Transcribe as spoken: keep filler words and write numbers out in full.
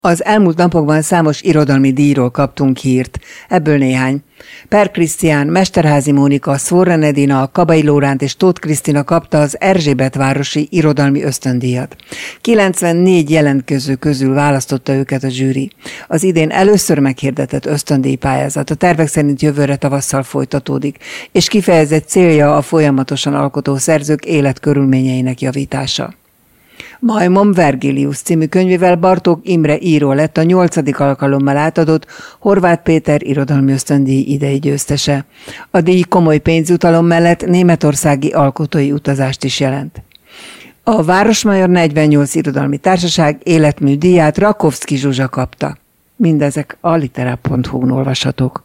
Az elmúlt napokban számos irodalmi díjról kaptunk hírt, ebből néhány. Per Krisztián, Mesterházy Mónika, Szvorren Edina, Kabai Lóránt és Tóth Krisztina kapta az Erzsébetvárosi Irodalmi Ösztöndíjat. kilencvennégy jelentkező közül választotta őket a zsűri. Az idén először meghirdetett ösztöndíjpályázat a tervek szerint jövőre tavasszal folytatódik, és kifejezett célja a folyamatosan alkotó szerzők életkörülményeinek javítása. Majmom Vergilius című könyvével Bartók Imre író lett a nyolcadik alkalommal átadott Horváth Péter irodalmi ösztöndíj idei győztese. A díj komoly pénzjutalom mellett németországi alkotói utazást is jelent. A Városmajor negyvennyolc irodalmi társaság életmű díját Rakovszky Zsuzsa kapta. Mindezek a litera pont hu-n olvashatók.